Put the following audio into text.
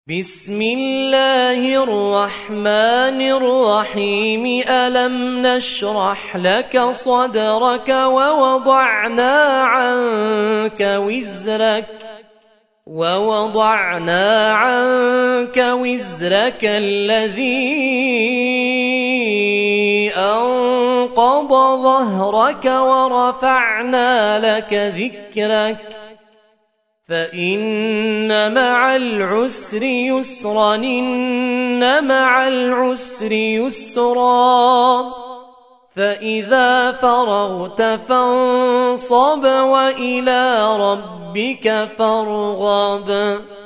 بسم الله الرحمن الرحيم. ألم نشرح لك صدرك ووضعنا عنك وزرك الذي أنقض ظهرك ورفعنا لك ذكرك فإن مع العسر يسرا إن مع العسر يسرا فإذا فرغت فانصب وإلى ربك فارغب.